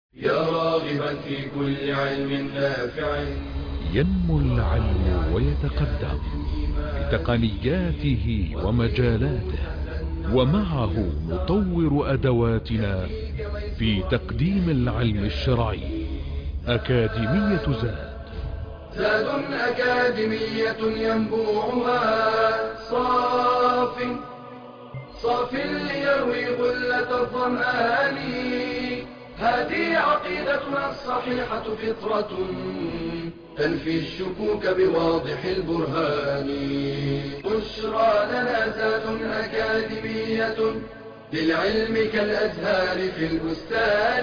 يا راغبا في كل علم نافع. ينمو العلم ويتقدم بتقنياته ومجالاته، ومعه نطور أدواتنا في تقديم العلم الشرعي. أكاديمية زاد أكاديمية ينبوعها صاف ليروي غلة الظمآن. هذه عقيدتنا الصحيحة فطرة تنفي الشكوك بواضح البرهان. بشرى لنا زاد أكاديمية للعلم كالأزهار في البستان.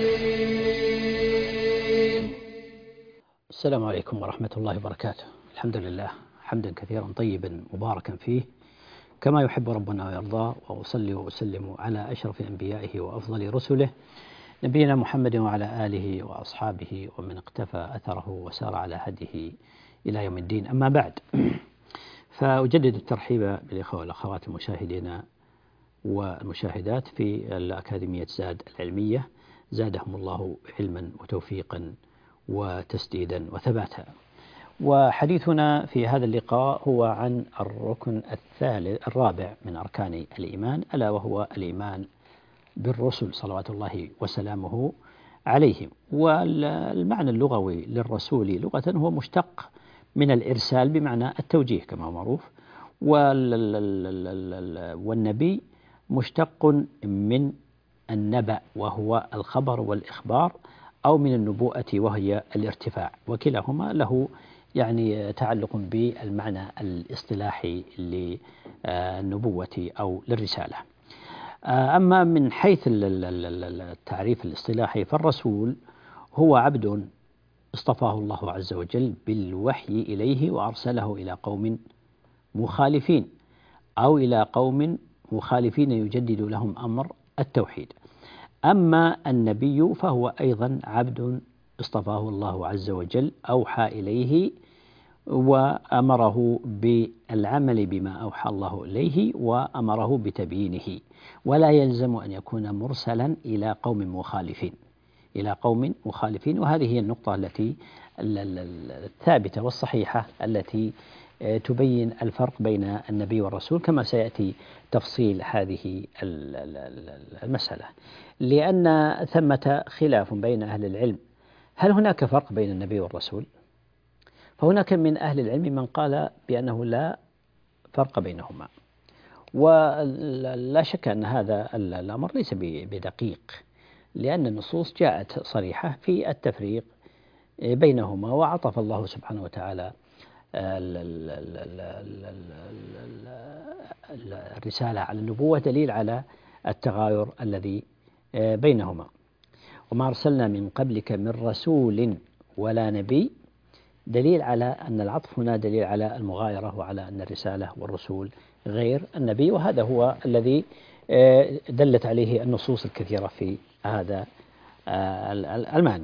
السلام عليكم ورحمة الله وبركاته. الحمد لله حمدا كثيرا طيبا مباركا فيه كما يحب ربنا ويرضى، وأصلي وأسلم على أشرف أنبيائه وأفضل رسله نبينا محمد وعلى آله وأصحابه ومن اقتفى أثره وسار على هديه إلى يوم الدين. أما بعد، فأجدد الترحيب بالإخوة والأخوات المشاهدين والمشاهدات في الأكاديمية زاد العلمية، زادهم الله علما وتوفيقا وتسديدا وثباتا. وحديثنا في هذا اللقاء هو عن الركن الرابع من أركان الإيمان، ألا وهو الإيمان بالرسل صلوات الله وسلامه عليهم. والمعنى اللغوي للرسول لغة هو مشتق من الإرسال بمعنى التوجيه كما هو معروف، والنبي مشتق من النبأ وهو الخبر والإخبار، أو من النبوءة وهي الارتفاع، وكلاهما له يعني تعلق بالمعنى الاصطلاحي للنبوة أو للرسالة. أما من حيث التعريف الاصطلاحي، فالرسول هو عبد اصطفاه الله عز وجل بالوحي إليه وأرسله إلى قوم مخالفين، أو إلى قوم مخالفين يجدد لهم أمر التوحيد. أما النبي فهو أيضا عبد اصطفاه الله عز وجل، أوحى إليه وأمره بالعمل بما أوحى الله إليه وأمره بتبيينه، ولا يلزم أن يكون مرسلا إلى قوم مخالفين. وهذه هي النقطة التي الثابتة والصحيحة التي تبين الفرق بين النبي والرسول، كما سيأتي تفصيل هذه المسألة، لأن ثمة خلاف بين أهل العلم. هل هناك فرق بين النبي والرسول؟ فهناك من أهل العلم من قال بأنه لا فرق بينهما، ولا شك أن هذا الأمر ليس بدقيق، لأن النصوص جاءت صريحة في التفريق بينهما، وعطف الله سبحانه وتعالى الرسالة على النبوة دليل على التغاير الذي بينهما. وما أرسلنا من قبلك من رسول ولا نبي، دليل على أن العطف هنا دليل على المغايرة، وعلى أن الرسالة والرسول غير النبي، وهذا هو الذي دلت عليه النصوص الكثيرة في هذا المعنى.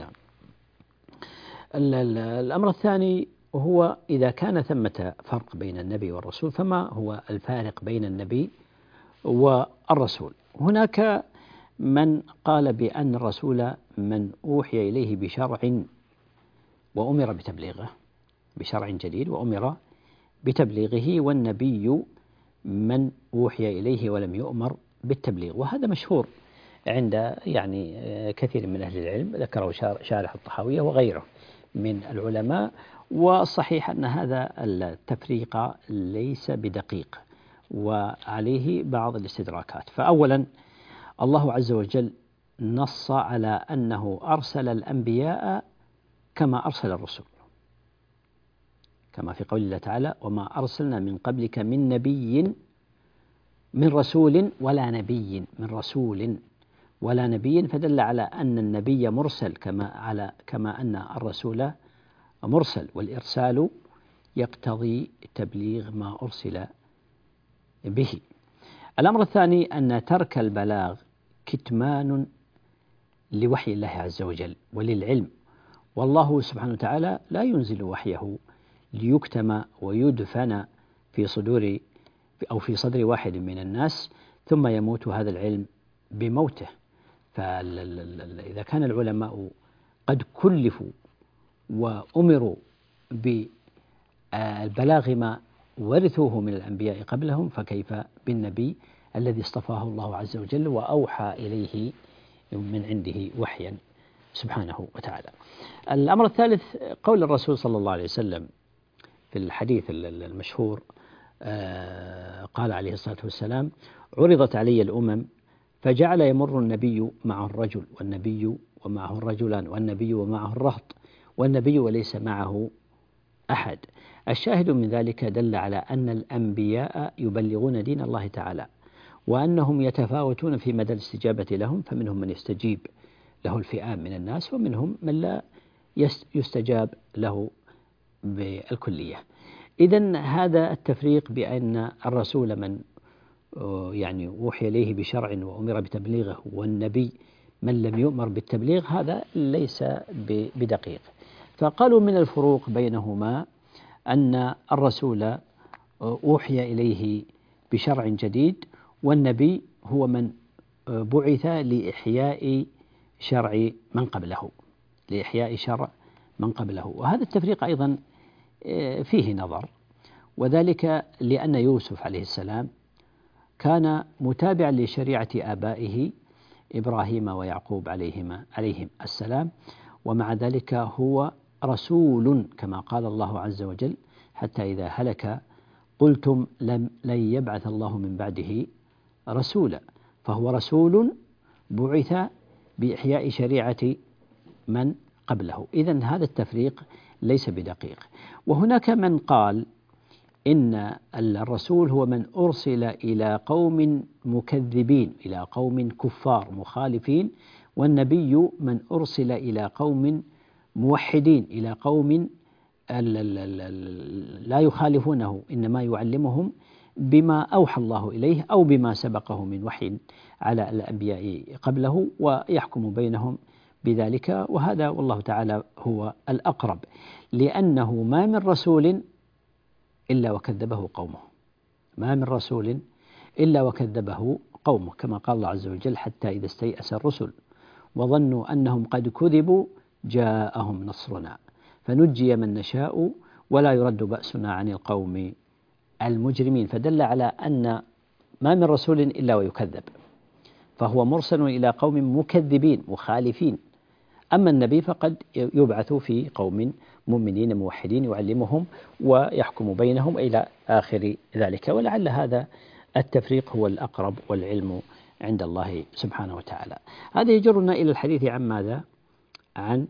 الأمر الثاني هو إذا كان ثمة فرق بين النبي والرسول، فما هو الفارق بين النبي والرسول؟ هناك من قال بأن الرسول من أوحي إليه بشرع وأمر بتبليغه، بشرع جديد وأمر بتبليغه، والنبي من أوحي إليه ولم يؤمر بالتبليغ. وهذا مشهور عند كثير من أهل العلم، ذكره شارح الطحاوية وغيره من العلماء. والصحيح أن هذا التفريق ليس بدقيق، وعليه بعض الاستدراكات. فأولا، الله عز وجل نص على أنه أرسل الأنبياء كما أرسل الرسل، كما في قول الله تعالى: وما أرسلنا من قبلك من نبي من رسول ولا نبي من رسول ولا نبي، فدل على أن النبي مرسل كما أن الرسول مرسل، والإرسال يقتضي تبليغ ما أرسل به. الأمر الثاني أن ترك البلاغ كتمان لوحي الله عز وجل وللعلم، والله سبحانه وتعالى لا ينزل وحيه ليكتم ويدفن في صدور أو في صدر واحد من الناس ثم يموت هذا العلم بموته. فإذا كان العلماء قد كلفوا وأمروا بالبلاغ ما ورثوه من الأنبياء قبلهم، فكيف بالنبي الذي اصطفاه الله عز وجل وأوحى إليه من عنده وحيا سبحانه وتعالى. الأمر الثالث قول الرسول صلى الله عليه وسلم في الحديث المشهور، قال عليه الصلاة والسلام: عرضت علي الأمم فجعل يمر النبي معه الرجل والنبي ومعه الرجلان والنبي ومعه الرهط والنبي وليس معه أحد. الشاهد من ذلك دل على أن الأنبياء يبلغون دين الله تعالى، وأنهم يتفاوتون في مدى الاستجابة لهم، فمنهم من يستجيب له الفئام من الناس ومنهم من لا يستجاب له بالكلية. إذن هذا التفريق بأن الرسول من يعني أوحي إليه بشرع وأمر بتبليغه، والنبي من لم يؤمر بالتبليغ، هذا ليس بدقيق. فقالوا من الفروق بينهما أن الرسول أوحي إليه بشرع جديد، والنبي هو من بعث لإحياء شرع من قبله، لإحياء شرع من قبله. وهذا التفريق أيضا فيه نظر، وذلك لأن يوسف عليه السلام كان متابعا لشريعة آبائه إبراهيم ويعقوب عليهم السلام، ومع ذلك هو رسول كما قال الله عز وجل: حتى إذا هلك قلتم لن يبعث الله من بعده رسولا. فهو رسول بعث بإحياء شريعة من قبله. إذن هذا التفريق ليس بدقيق. وهناك من قال إن الرسول هو من أرسل إلى قوم مكذبين، إلى قوم كفار مخالفين، والنبي من أرسل إلى قوم موحدين، إلى قوم لا يخالفونه، إنما يعلمهم بما أوحى الله إليه أو بما سبقه من وحي على الأنبياء قبله، ويحكم بينهم بذلك. وهذا والله تعالى هو الأقرب، لأنه ما من رسول إلا وكذبه قومه، ما من رسول إلا وكذبه قومه، كما قال الله عز وجل: حتى إذا استيأس الرسل وظنوا أنهم قد كذبوا جاءهم نصرنا فنجي من نشاء ولا يرد بأسنا عن القوم المجرمين. فدل على أن ما من رسول إلا ويكذب، فهو مرسل إلى قوم مكذبين مخالفين. أما النبي فقد يبعث في قوم مؤمنين موحدين يعلمهم ويحكم بينهم إلى آخر ذلك. ولعل هذا التفريق هو الأقرب والعلم عند الله سبحانه وتعالى. هذا يجرنا إلى الحديث عن ماذا؟ عن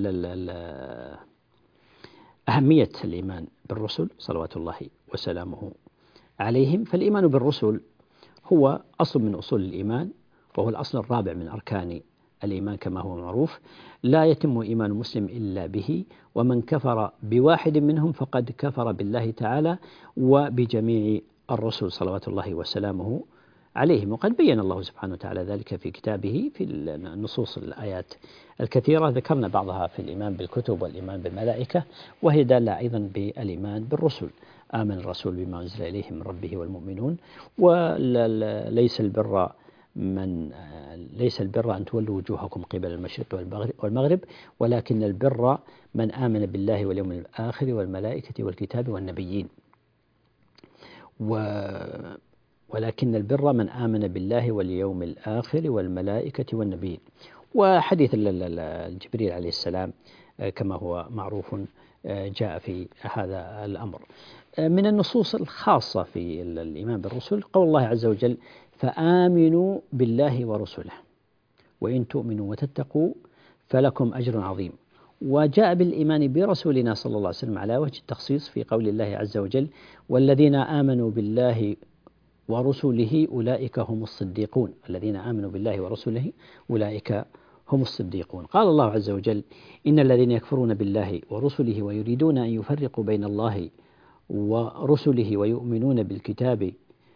أهمية الإيمان بالرسل صلوات الله وسلامه عليهم. فالإيمان بالرسل هو أصل من أصول الإيمان، وهو الأصل الرابع من أركان الإيمان كما هو معروف. لا يتم إيمان مسلم إلا به، ومن كفر بواحد منهم فقد كفر بالله تعالى وبجميع الرسل صلوات الله وسلامه عليهم. وقد بين الله سبحانه وتعالى ذلك في كتابه في النصوص الآيات الكثيرة، ذكرنا بعضها في الإيمان بالكتب والإيمان بالملائكة، وهي دالة أيضا بالإيمان بالرسل. آمن الرسول بما أنزل إليه من ربه والمؤمنون، وليس البر أن تولوا وجوهكم قبل المشرق والمغرب، ولكن البر من آمن بالله واليوم الآخر والملائكة والكتاب والنبيين. ولكن البر من آمن بالله واليوم الآخر والملائكة والنبيين. وحديث جبريل عليه السلام كما هو معروف جاء في هذا الأمر. من النصوص الخاصة في الإيمان بالرسل قول الله عز وجل: فآمنوا بالله ورسله وإن تؤمنوا وتتقوا فلكم أجر عظيم. وجاء بالإيمان برسولنا صلى الله عليه وسلم على وجه التخصيص في قول الله عز وجل: والذين آمنوا بالله ورسله أولئك هم الصديقون. الذين آمنوا بالله ورسله أولئك هم الصديقون. قال الله عز وجل: إن الذين يكفرون بالله ورسله ويريدون أن يفرقوا بين الله ورسله ويؤمنون بالكتاب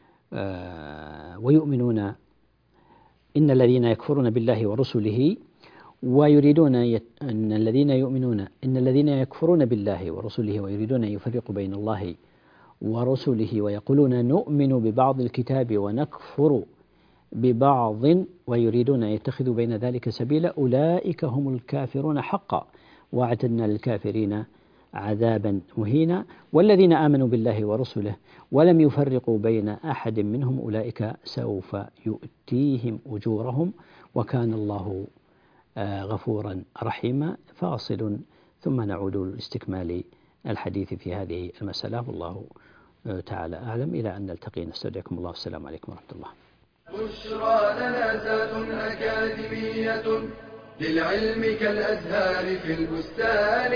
إن الذين يكفرون بالله ورسله ويريدون إن الذين يكفرون بالله ورسله ويريدون أن يفرقوا بين الله ورسله ويقولون نؤمن ببعض الكتاب ونكفر ببعض ويريدون أن يتخذوا بين ذلك سبيلا أولئك هم الكافرون حقا واعتدنا للكافرين عذابا مهينا والذين آمنوا بالله ورسله ولم يفرقوا بين أحد منهم أولئك سوف يؤتيهم أجورهم وكان الله غفورا رحيما. فاصل ثم نعود لاستكمال الحديث في هذه المسألة والله تعالى أعلم. إلى أن نلتقي نستودعكم الله والسلام عليكم ورحمة الله. بشرى لنا ذات أكاديمية للعلم كالأزهار في البستان.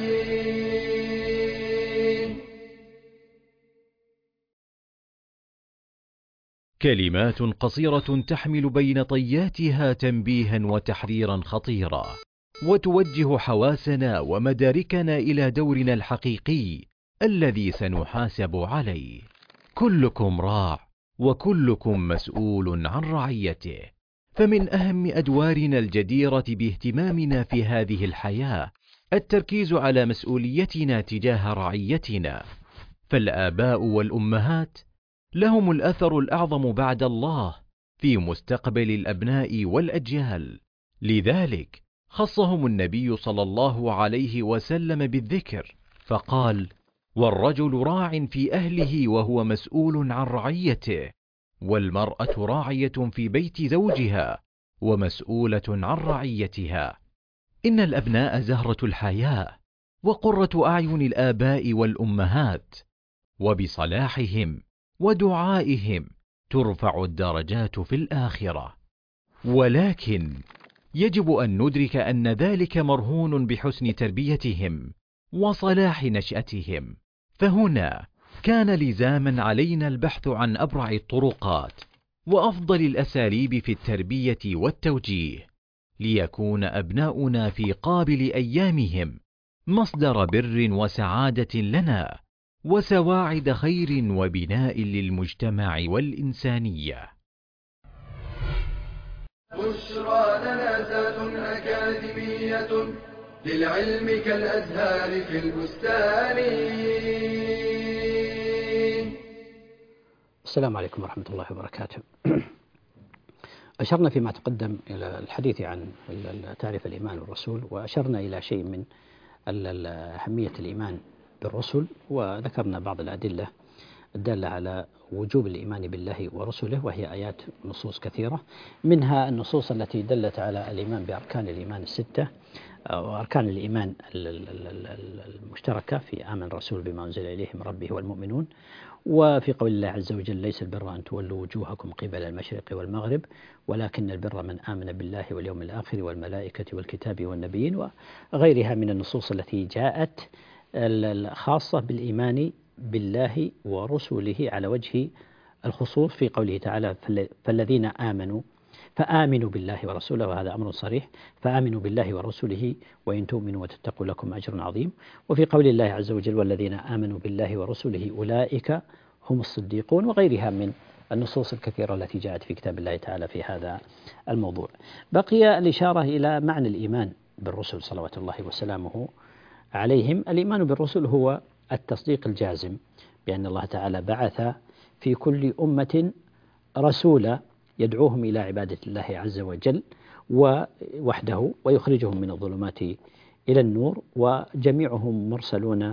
كلمات قصيرة تحمل بين طياتها تنبيها وتحذيرا خطيرا، وتوجه حواسنا ومداركنا إلى دورنا الحقيقي الذي سنحاسب عليه. كلكم راع وكلكم مسؤول عن رعيته. فمن أهم أدوارنا الجديرة باهتمامنا في هذه الحياة التركيز على مسؤوليتنا تجاه رعيتنا. فالآباء والأمهات لهم الأثر الأعظم بعد الله في مستقبل الأبناء والأجيال، لذلك خصهم النبي صلى الله عليه وسلم بالذكر فقال: والرجل راع في أهله وهو مسؤول عن رعيته، والمرأة راعية في بيت زوجها ومسؤولة عن رعيتها. إن الأبناء زهرة الحياة وقرة أعين الآباء والأمهات، وبصلاحهم ودعائهم ترفع الدرجات في الآخرة. ولكن يجب أن ندرك أن ذلك مرهون بحسن تربيتهم وصلاح نشأتهم. فهنا كان لزاما علينا البحث عن أبرع الطرقات وأفضل الأساليب في التربية والتوجيه، ليكون أبناؤنا في قابل أيامهم مصدر بر وسعادة لنا وسواعد خير وبناء للمجتمع والإنسانية. بشرى لنا ذات أكاديمية للعلم كالأزهار في البستان. السلام عليكم ورحمة الله وبركاته. أشرنا فيما تقدم إلى الحديث عن تعريف الإيمان والرسول، وأشرنا إلى شيء من أهمية الإيمان بالرسل، وذكرنا بعض الأدلة الدالة على وجوب الإيمان بالله ورسله، وهي آيات ونصوص كثيرة، منها النصوص التي دلت على الإيمان بأركان الإيمان الستة وأركان الإيمان المشتركة في آمن الرسول بما أنزل إليه من ربه والمؤمنون، وفي قول الله عز وجل: ليس البر أن تولوا وجوهكم قبل المشرق والمغرب ولكن البر من آمن بالله واليوم الآخر والملائكة والكتاب والنبيين، وغيرها من النصوص التي جاءت الخاصة بالإيمان بالله ورسله على وجه الخصوص، في قوله تعالى: فالذين آمنوا فآمنوا بالله ورسوله، وهذا أمر صريح، فآمنوا بالله ورسله وإن تؤمنوا وتتقوا لكم أجر عظيم. وفي قول الله عز وجل: والذين آمنوا بالله ورسله أولئك هم الصديقون، وغيرها من النصوص الكثيرة التي جاءت في كتاب الله تعالى في هذا الموضوع. بقي الإشارة إلى معنى الإيمان بالرسل صلوات الله وسلامه عليهم. الإيمان بالرسل هو التصديق الجازم بأن الله تعالى بعث في كل أمة رسولا يدعوهم إلى عبادة الله عز وجل ووحده ويخرجهم من الظلمات إلى النور، وجميعهم مرسلون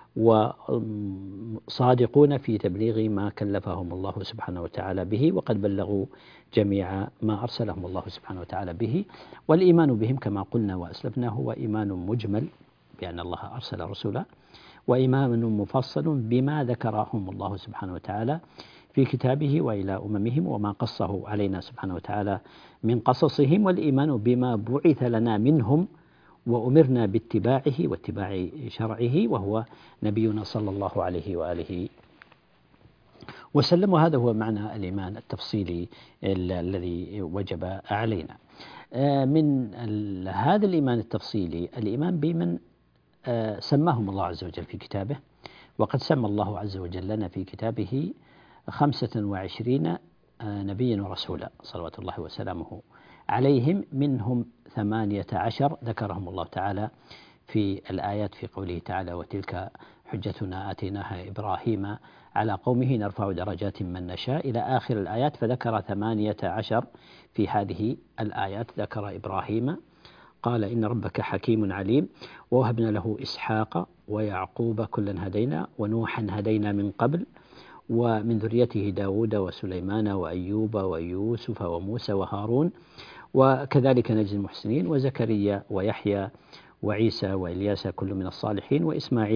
وصادقون في تبليغ ما كلفهم الله سبحانه وتعالى به، وقد بلغوا جميع ما أرسلهم الله سبحانه وتعالى به. والإيمان بهم كما قلنا وأسلفنا هو إيمان مجمل بأن الله أرسل رسولا، وإيمان مفصل بما ذكرهم الله سبحانه وتعالى في كتابه وإلى أممهم وما قصه علينا سبحانه وتعالى من قصصهم، والإيمان بما بعث لنا منهم وأمرنا باتباعه واتباع شرعه وهو نبينا صلى الله عليه وآله وسلم. وهذا هو معنى الإيمان التفصيلي الذي وجب علينا. من هذا الإيمان التفصيلي الإيمان بمن سماهم الله عز وجل في كتابه، وقد سمى الله عز وجل لنا في كتابه 25 نبيا ورسولا صلوات الله وسلامه عليهم، منهم 18 ذكرهم الله تعالى في الآيات في قوله تعالى وتلك حجتنا آتيناها إبراهيم على قومه نرفع درجات من نشاء إلى آخر الآيات، فذكر 18 في هذه الآيات. ذكر إبراهيم قال إن ربك حكيم عليم، ووهبنا له إسحاق ويعقوب كلا هدينا، ونوحا هدينا من قبل، ومن ذريته داود وسليمان وأيوب ويوسف وموسى وهارون، وكذلك نجزي المحسنين، وزكريا ويحيى وعيسى وإلياس كل من الصالحين،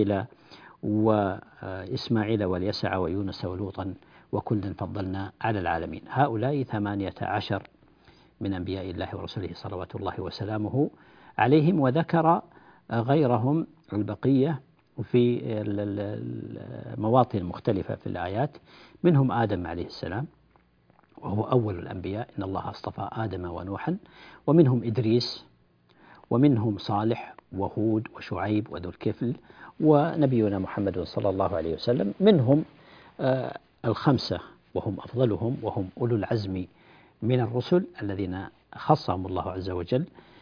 وإسماعيل واليسع ويونس ولوطا وكلا فضلنا على العالمين. هؤلاء 18 من أنبياء الله ورسله صلوات الله وسلامه عليهم، وذكر غيرهم البقية في المواطن مختلفة في الآيات. منهم آدم عليه السلام وهو أول الأنبياء، إن الله اصطفى آدم ونوحا، ومنهم إدريس، ومنهم صالح وهود وشعيب وذو الكفل، ونبينا محمد صلى الله عليه وسلم. منهم الخمسة وهم أفضلهم، وهم أولو العزم من الرسل الذين خصهم الله عز وجل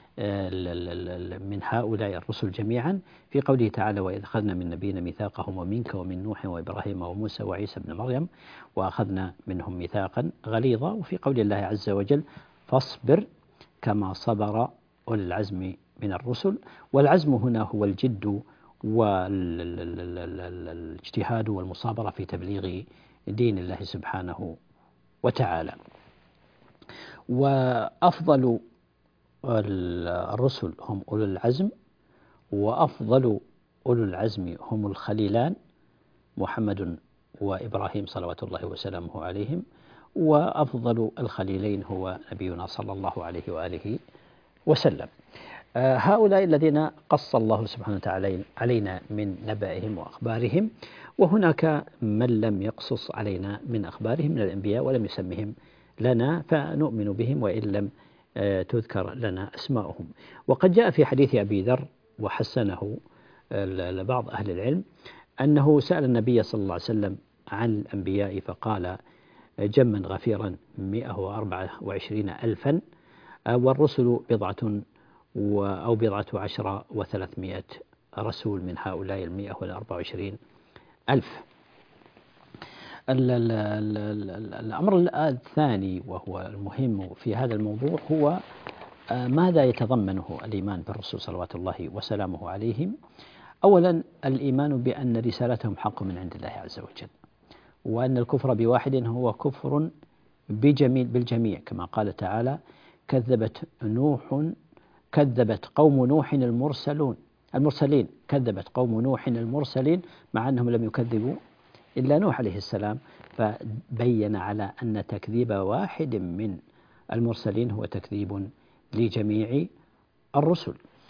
من هؤلاء الرسل جميعا في قوله تعالى وإذ أخذنا من نبينا ميثاقهم ومنك ومن نوح وإبراهيم وموسى وعيسى بن مريم وأخذنا منهم ميثاقا غليظا. وفي قول الله عز وجل فاصبر كما صبر أولي العزم من الرسل. والعزم هنا هو الجد والاجتهاد والمصابرة في تبليغ دين الله سبحانه وتعالى. وأفضل الرسل هم أولو العزم، وأفضل أولو العزم هم الخليلان محمد وإبراهيم صلوات الله وسلامه عليهم، وأفضل الخليلين هو نبينا صلى الله عليه وآله وسلم. هؤلاء الذين قص الله سبحانه وتعالى علينا من نبأهم وأخبارهم، وهناك من لم يقصص علينا من أخبارهم من الأنبياء ولم يسمهم لنا، فنؤمن بهم وإن لم تذكر لنا أسماءهم. وقد جاء في حديث أبي ذر وحسنه لبعض أهل العلم أنه سأل النبي صلى الله عليه وسلم عن الأنبياء فقال جما غفيرا 124 ألفا، والرسل بضعة عشر و300 رسول من هؤلاء 124 ألف. الأمر الثاني وهو المهم في هذا الموضوع هو ماذا يتضمنه الإيمان بالرسول صلوات الله وسلامه عليهم. أولا الإيمان بأن رسالتهم حق من عند الله عز وجل، وأن الكفر بواحد هو كفر بالجميع، كما قال تعالى كذبت قوم نوح المرسلين، كذبت قوم نوح المرسلين، مع أنهم لم يكذبوا إلا نوح عليه السلام، فبين على أن تكذيب واحد من المرسلين هو تكذيب لجميع الرسل.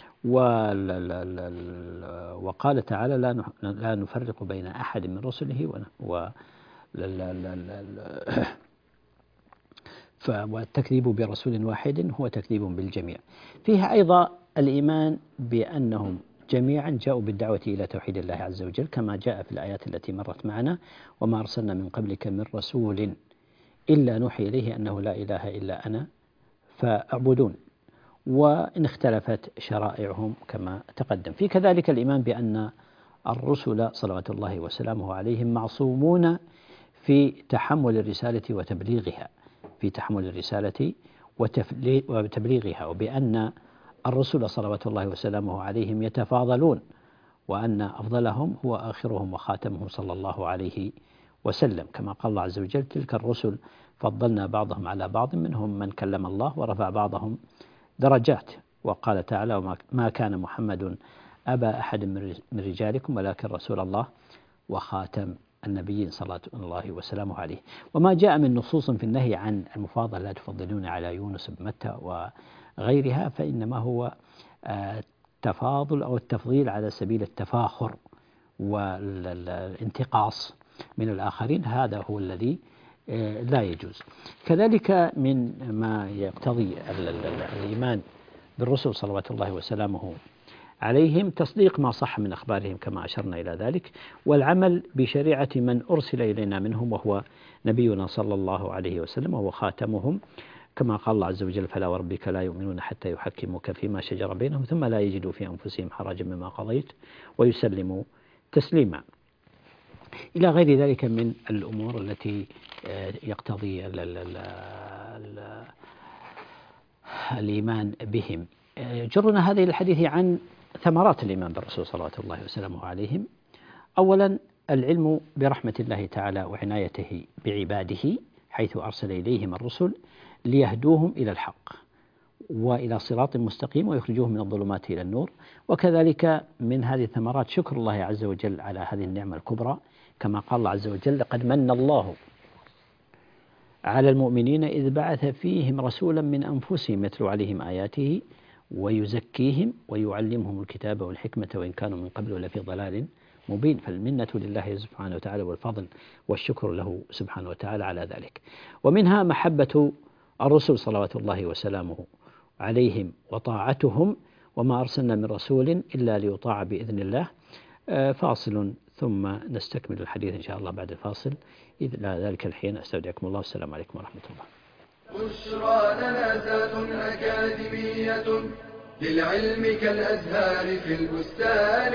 وقال تعالى لا نفرق بين أحد من رسله والتكذيب برسول واحد هو تكذيب بالجميع. فيها أيضا الإيمان بأنهم جميعا جاءوا بالدعوة إلى توحيد الله عز وجل، كما جاء في الآيات التي مرت معنا وما أرسلنا من قبلك من رسول إلا نوحي إليه أنه لا إله إلا أنا فاعبدون، وإن اختلفت شرائعهم كما تقدم. في كذلك الإيمان بأن الرسل صلوات الله وسلامه عليهم معصومون في تحمل الرسالة وتبليغها، وبأن الرسل صلوات الله وسلامه عليهم يتفاضلون، وأن أفضلهم هو آخرهم وخاتمهم صلى الله عليه وسلم، كما قال الله عز وجل تلك الرسل فضلنا بعضهم على بعض منهم من كلم الله ورفع بعضهم درجات. وقال تعالى ما كان محمد أبا أحد من رجالكم ولكن رسول الله وخاتم النبيين صلى الله وسلامه عليه. وما جاء من نصوص في النهي عن المفاضلة لا تفضلون على يونس بن متى وغيرها فإنما هو التفاضل أو التفضيل على سبيل التفاخر والانتقاص من الآخرين، هذا هو الذي لا يجوز. كذلك من ما يقتضي الإيمان بالرسل صلوات الله وسلامه عليهم تصديق ما صح من أخبارهم كما أشرنا إلى ذلك، والعمل بشريعة من أرسل إلينا منهم وهو نبينا صلى الله عليه وسلم وهو خاتمهم. كما قال الله عز وجل: فلا وربك لا يؤمنون حتى يحكموك فيما شجر بينهم ثم لا يجدوا في أنفسهم حرجا مما قضيت ويسلموا تسليما، إلى غير ذلك من الأمور التي يقتضي الإيمان بهم. جرنا هذه الحديث عن ثمرات الإيمان بالرسول صلوات الله وسلامه عليهم. أولا العلم برحمة الله تعالى وعنايته بعباده، حيث أرسل إليهم الرسل ليهدوهم إلى الحق وإلى صراط مستقيم ويخرجوهم من الظلمات إلى النور. وكذلك من هذه الثمرات شكر الله عز وجل على هذه النعمة الكبرى، كما قال الله عز وجل: لقد من الله على المؤمنين إذ بعث فيهم رسولا من أنفسهم يتلو عليهم آياته ويزكيهم ويعلمهم الكتاب والحكمة وإن كانوا من قبل لفي ضلال مبين. فالمنة لله سبحانه وتعالى والفضل والشكر له سبحانه وتعالى على ذلك. ومنها محبة الرسل صلوات الله وسلامه عليهم وطاعتهم، وما أرسلنا من رسول إلا ليطاع بإذن الله. فاصل ثم نستكمل الحديث إن شاء الله بعد الفاصل. إلى ذلك الحين أستودعكم الله، والسلام عليكم ورحمة الله. بشرى لنا ذات أكاديمية للعلم كالأزهار في البستان.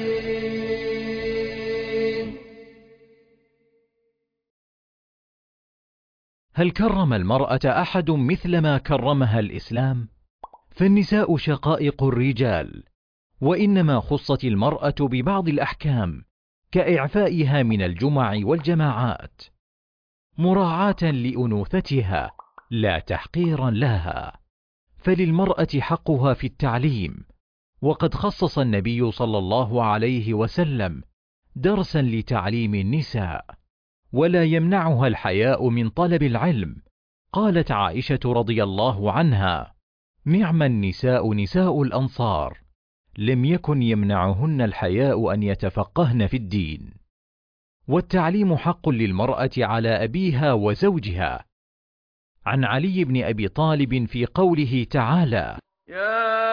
هل كرم المرأة أحد مثل ما كرمها الإسلام؟ فالنساء شقائق الرجال، وإنما خصت المرأة ببعض الأحكام كإعفائها من الجمع والجماعات، مراعاة لأنوثتها لا تحقيرا لها. فللمرأة حقها في التعليم، وقد خصص النبي صلى الله عليه وسلم درسا لتعليم النساء، ولا يمنعها الحياء من طلب العلم. قالت عائشة رضي الله عنها: نعم النساء نساء الأنصار، لم يكن يمنعهن الحياء أن يتفقهن في الدين. والتعليم حق للمرأة على أبيها وزوجها. عن علي بن أبي طالب في قوله تعالى: يا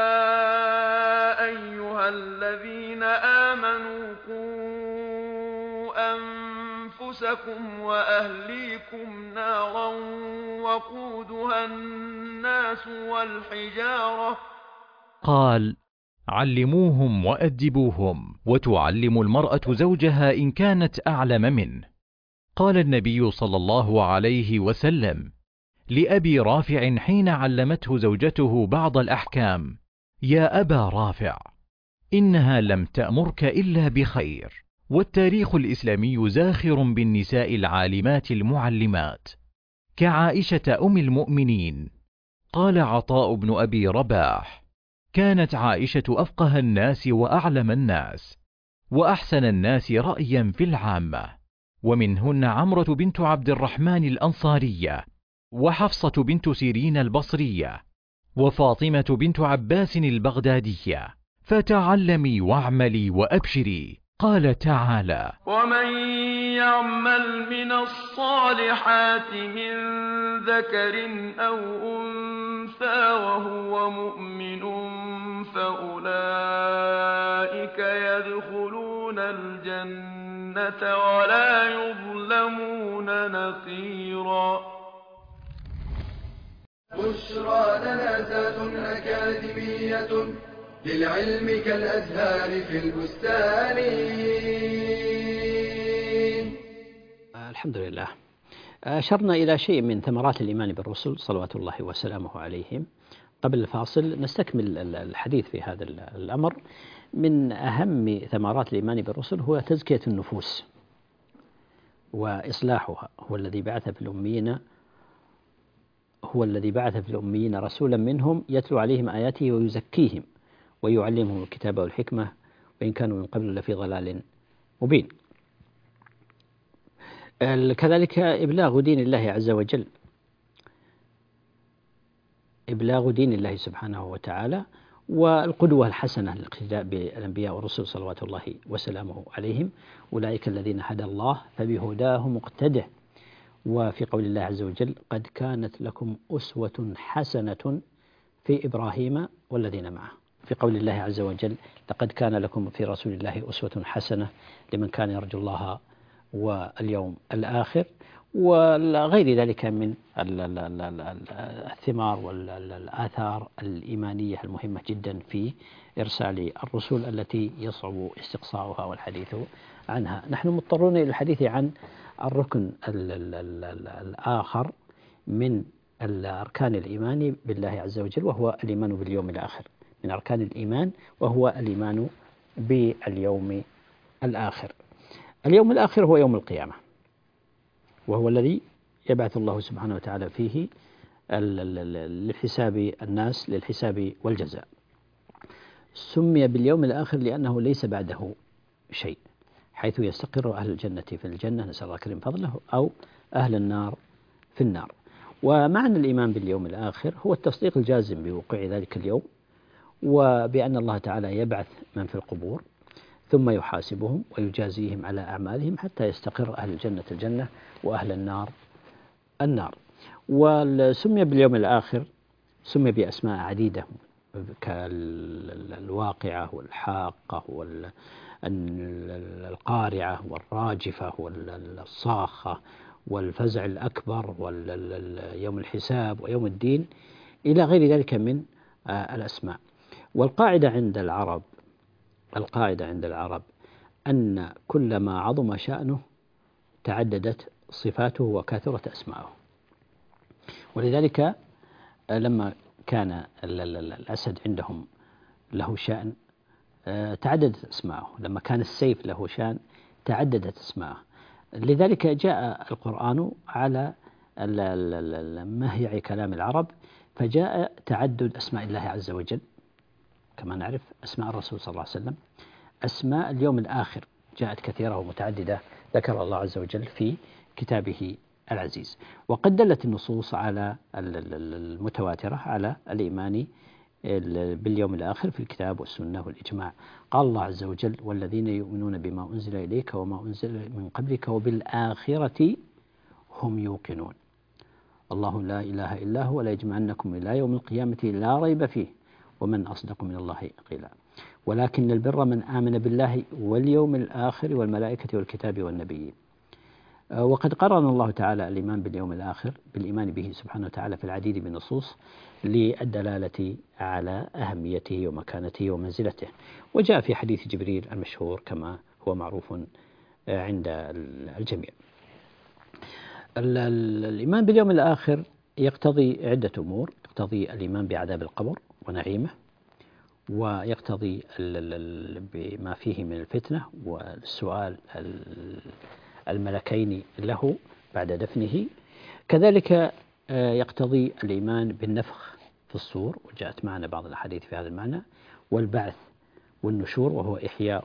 أيها الذين آمنوا قوا أنفسكم وأهليكم نارا وقودها الناس والحجارة. قال: علموهم وأدبوهم. وتعلم المرأة زوجها إن كانت أعلم منه. قال النبي صلى الله عليه وسلم لأبي رافع حين علمته زوجته بعض الأحكام: يا أبا رافع، إنها لم تأمرك إلا بخير. والتاريخ الإسلامي زاخر بالنساء العالمات المعلمات كعائشة أم المؤمنين. قال عطاء بن أبي رباح: كانت عائشة أفقه الناس وأعلم الناس وأحسن الناس رأيا في العامة. ومنهن عمرة بنت عبد الرحمن الأنصارية، وحفصة بنت سيرين البصرية، وفاطمة بنت عباس البغدادية. فتعلمي واعملي وأبشري. قال تعالى: ومن يعمل من الصالحات من ذكر أو أنثى وهو مؤمن فأولئك يدخلون الجنة ولا يظلمون نقيرا. بشرى لنا ذات أكاديمية للعلم كالأزهار في البستان. الحمد لله. أشرنا إلى شيء من ثمرات الإيمان بالرسل صلوات الله وسلامه عليهم. قبل الفاصل نستكمل الحديث في هذا الأمر. من أهم ثمرات الإيمان بالرسل هو تزكية النفوس وإصلاحها. هو الذي بعث في الأميين رسولا منهم يتلو عليهم آياته ويزكيهم ويعلمهم الكتاب والحكمة وإن كانوا من قبل لفي ضلال مبين. كذلك إبلاغ دين الله عز وجل، إبلاغ دين الله سبحانه وتعالى، والقدوة الحسنة للاقتداء بالأنبياء والرسل صلوات الله وسلامه عليهم. أولئك الذين هدى الله فبهداه مقتده. وفي قول الله عز وجل: قد كانت لكم أسوة حسنة في إبراهيم والذين معه. في قول الله عز وجل: لقد كان لكم في رسول الله أسوة حسنة لمن كان يرجو الله واليوم الآخر. وغير ذلك من الثمار والآثار الإيمانية المهمة جدا في إرسال الرسل التي يصعب استقصاؤها والحديث عنها. نحن مضطرون إلى الحديث عن الركن الآخر من الأركان الإيمان بالله عز وجل، وهو الإيمان باليوم الآخر، من أركان الإيمان وهو الإيمان باليوم الآخر. اليوم الآخر هو يوم القيامة، وهو الذي يبعث الله سبحانه وتعالى فيه لحساب الناس، للحساب والجزاء. سمي باليوم الآخر لأنه ليس بعده شيء، حيث يستقر أهل الجنة في الجنة، نسأل الله كريم فضله، أو أهل النار في النار. ومعنى الإيمان باليوم الآخر هو التصديق الجازم بوقوع ذلك اليوم، وبأن الله تعالى يبعث من في القبور ثم يحاسبهم ويجازيهم على أعمالهم حتى يستقر أهل الجنة الجنة وأهل النار النار. وسمي باليوم الآخر سمي بأسماء عديدة كالواقعة والحاقة والقارعة والراجفة والصاخة والفزع الأكبر ويوم الحساب ويوم الدين إلى غير ذلك من الأسماء. والقاعدة عند العرب أن كلما عظم شأنه تعددت صفاته وكثرت أسماءه. ولذلك لما كان الأسد عندهم له شأن تعددت أسماءه، لما كان السيف له شأن تعددت أسماءه. لذلك جاء القرآن على مهيع كلام العرب، فجاء تعدد أسماء الله عز وجل كما نعرف، أسماء الرسول صلى الله عليه وسلم، أسماء اليوم الآخر جاءت كثيرة ومتعددة ذكر الله عز وجل في كتابه العزيز. وقد دلت النصوص على المتواترة على الإيمان باليوم الآخر في الكتاب والسنة والإجماع. قال الله عز وجل: والذين يؤمنون بما أنزل إليك وما أنزل من قبلك وبالآخرة هم يوقنون. الله لا إله إلا هو لا يجمعنكم إلى يوم القيامة لا ريب فيه ومن أصدق من الله قيلا. ولكن البر من آمن بالله واليوم الآخر والملائكة والكتاب والنبيين. وقد قرن الله تعالى الإيمان باليوم الآخر بالإيمان به سبحانه وتعالى في العديد من النصوص للدلالة على أهميته ومكانته ومنزلته. وجاء في حديث جبريل المشهور كما هو معروف عند الجميع. الإيمان باليوم الآخر يقتضي عدة أمور، يقتضي الإيمان بعذاب القبر ونعيمه، ويقتضي بما فيه من الفتنة والسؤال الملكين له بعد دفنه. كذلك يقتضي الإيمان بالنفخ في الصور، وجاءت معنا بعض الأحاديث في هذا المعنى، والبعث والنشور وهو إحياء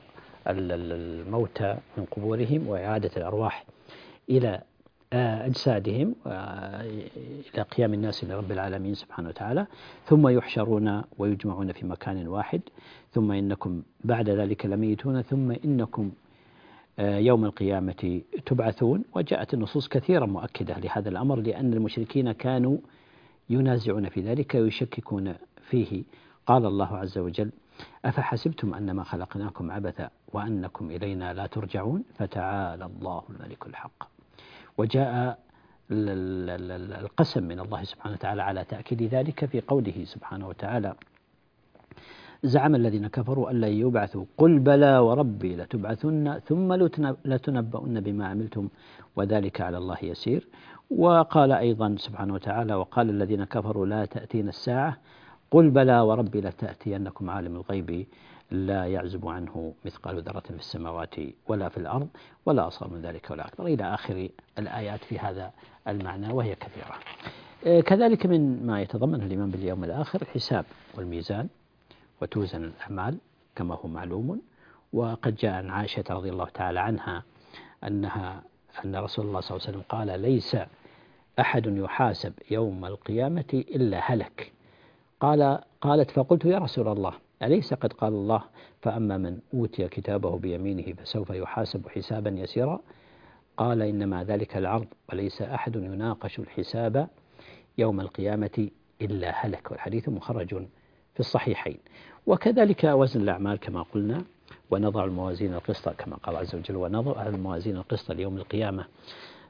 الموتى من قبورهم وإعادة الأرواح إلى أجسادهم إلى قيام الناس لرب العالمين سبحانه وتعالى، ثم يحشرون ويجمعون في مكان واحد، ثم إنكم بعد ذلك لميتون، ثم إنكم يوم القيامة تبعثون. وجاءت النصوص كثيرا مؤكدة لهذا الأمر، لأن المشركين كانوا ينازعون في ذلك ويشككون فيه. قال الله عز وجل: أفحسبتم أنما خلقناكم عبثا وأنكم إلينا لا ترجعون فتعالى الله الملك الحق. وجاء القسم من الله سبحانه وتعالى على تأكيد ذلك في قوله سبحانه وتعالى: زعم الذين كفروا أن لن يبعثوا قل بلى وربي لتبعثن ثم لتنبؤن بما عملتم وذلك على الله يسير. وقال أيضا سبحانه وتعالى: وقال الذين كفروا لا تأتينا الساعة قل بلى وربي لتأتينكم عالم الغيب لا يعزب عنه مثقال ذرة في السماوات ولا في الأرض ولا أصغر من ذلك ولا أكبر، إلى آخر الآيات في هذا المعنى وهي كثيرة. كذلك من ما يتضمن الإيمان باليوم الآخر الحساب والميزان، وتوزن الأعمال كما هو معلوم. وقد جاء عن عائشة رضي الله تعالى عنها أن رسول الله صلى الله عليه وسلم قال: ليس أحد يحاسب يوم القيامة إلا هلك. قالت: فقلت يا رسول الله أليس قد قال الله: فأما من أوتي كتابه بيمينه فسوف يحاسب حسابا يسيرا؟ قال: إنما ذلك العرض وليس أحد يناقش الحساب يوم القيامة إلا هلك. والحديث مخرج في الصحيحين. وكذلك وزن الأعمال كما قلنا، ونضع الموازين القسط كما قال عز وجل: ونضع الموازين القسط ليوم القيامة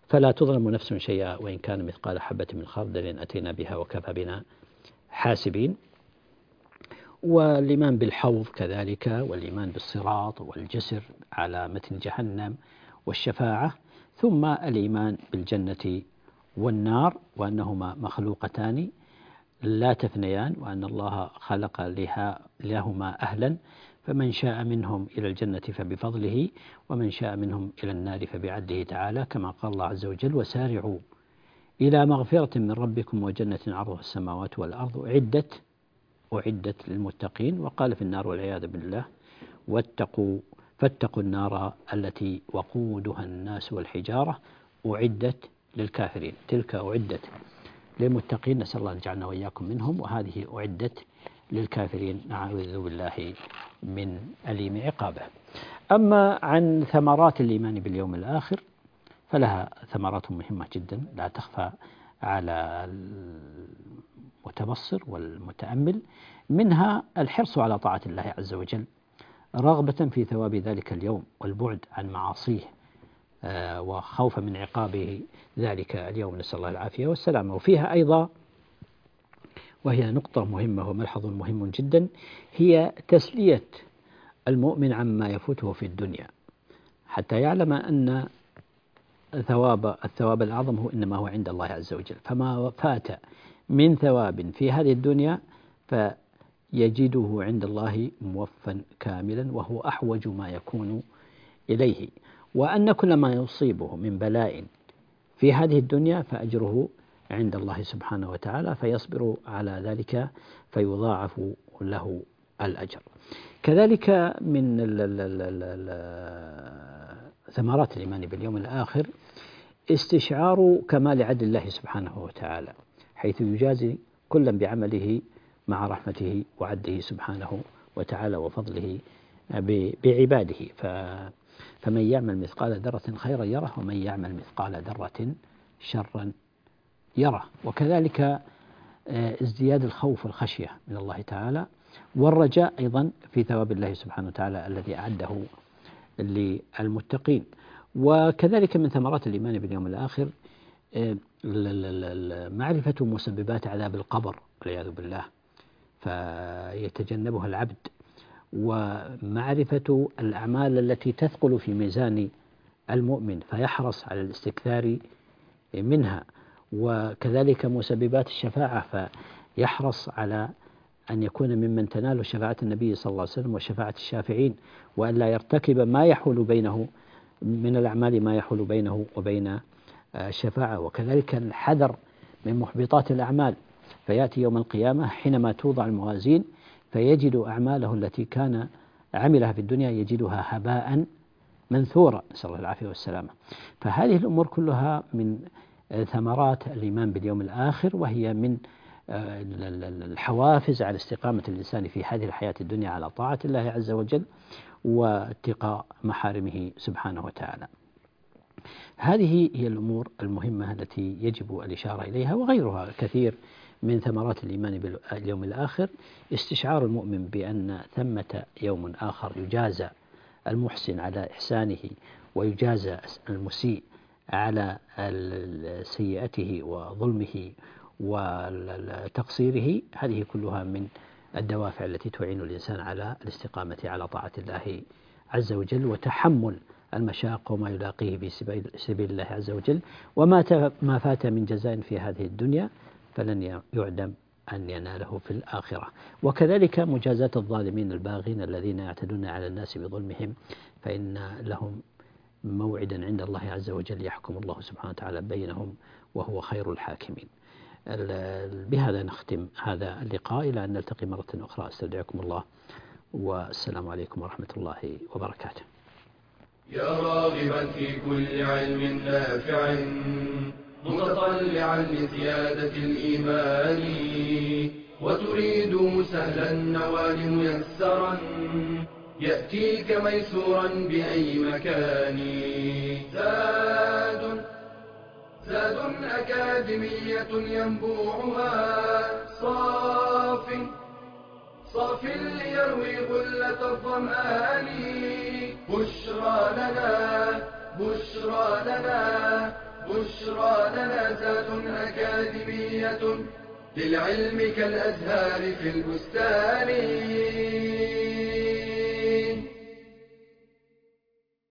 فلا تظلم نفس شيئا وإن كان مثقال حبة من خردل أتينا بها وكفى بنا حاسبين. والإيمان بالحوض كذلك، والإيمان بالصراط والجسر على متن جهنم والشفاعة، ثم الإيمان بالجنة والنار وأنهما مخلوقتان لا تفنيان، وأن الله خلق لهما أهلا، فمن شاء منهم إلى الجنة فبفضله، ومن شاء منهم إلى النار فبعدله تعالى، كما قال الله عز وجل: وسارعوا إلى مغفرة من ربكم وجنة عرضها السماوات والأرض أعدت للمتقين. وقال في النار والعياذ بالله: فاتقوا النار التي وقودها الناس والحجارة أعدت للكافرين. تلك أعدت للمتقين، نسأل الله أن يجعلنا وإياكم منهم، وهذه أعدت للكافرين، نعوذ بالله من أليم عقابه. أما عن ثمرات الإيمان باليوم الآخر فلها ثمرات مهمة جدا لا تخفى على المتبصر والمتأمل، منها الحرص على طاعة الله عز وجل رغبة في ثواب ذلك اليوم والبعد عن معاصيه وخوفا من عقابه ذلك اليوم، نسأل الله العافية والسلامة. وفيها أيضا، وهي نقطة مهمة وملحظ مهم جدا، هي تسلية المؤمن عما يفوته في الدنيا، حتى يعلم أن الثواب الأعظم إنما هو عند الله عز وجل، فما فات من ثواب في هذه الدنيا فيجده عند الله موفا كاملا، وهو أحوج ما يكون إليه، وأن كل ما يصيبه من بلاء في هذه الدنيا فأجره عند الله سبحانه وتعالى، فيصبر على ذلك فيضاعف له الأجر. كذلك من ثمرات الإيمان باليوم الآخر استشعار كمال عدل الله سبحانه وتعالى، حيث يجازي كلا بعمله مع رحمته وعدله سبحانه وتعالى وفضله بعباده. فمن يعمل مثقال ذرة خيرا يره، ومن يعمل مثقال ذرة شرا يره. وكذلك ازدياد الخوف والخشية من الله تعالى، والرجاء أيضا في ثواب الله سبحانه وتعالى الذي أعده للمتقين. وكذلك من ثمرات الإيمان باليوم الآخر معرفة مسببات عذاب القبر والعياذ بالله فيتجنبها العبد، ومعرفة الأعمال التي تثقل في ميزان المؤمن فيحرص على الاستكثار منها، وكذلك مسببات الشفاعة فيحرص على أن يكون ممن تنال شفاعة النبي صلى الله عليه وسلم وشفاعة الشافعين، وأن لا يرتكب ما يحول بينه من الأعمال ما يحول بينه وبين الشفاعة. وكذلك الحذر من محبطات الأعمال، فيأتي يوم القيامة حينما توضع الموازين فيجد أعماله التي كان عملها في الدنيا يجدها هباء منثورا، نسأل الله العافية والسلامة. فهذه الأمور كلها من ثمرات الإيمان باليوم الآخر، وهي من الحوافز على استقامة الإنسان في هذه الحياة الدنيا على طاعة الله عز وجل واتقاء محارمه سبحانه وتعالى. هذه هي الأمور المهمة التي يجب الإشارة إليها، وغيرها كثير من ثمرات الإيمان باليوم الآخر. استشعار المؤمن بأن ثمة يوم آخر يجازى المحسن على إحسانه ويجازى المسيء على سيئته وظلمه وتقصيره، هذه كلها من الدوافع التي تعين الإنسان على الاستقامة على طاعة الله عز وجل وتحمل المشاق وما يلاقيه في سبيل الله عز وجل. وما فات من جزاء في هذه الدنيا فلن يعدم أن يناله في الآخرة. وكذلك مجازاة الظالمين الباغين الذين يعتدون على الناس بظلمهم، فإن لهم موعدا عند الله عز وجل يحكم الله سبحانه وتعالى بينهم وهو خير الحاكمين. بهذا نختم هذا اللقاء، إلى أن نلتقي مرة أخرى. أستودعكم الله، والسلام عليكم ورحمة الله وبركاته. يا راغبا في كل علم نافع متطلعا لزيادة الإيمان، وتريد سهلا النوال ميسرا يأتيك ميسورا بأي مكان. زاد أكاديمية ينبوعها صاف ليروي غلة الظمآن. بشرى لنا بشرى لنا ذات أكاديمية للعلم كالأزهار في البستان.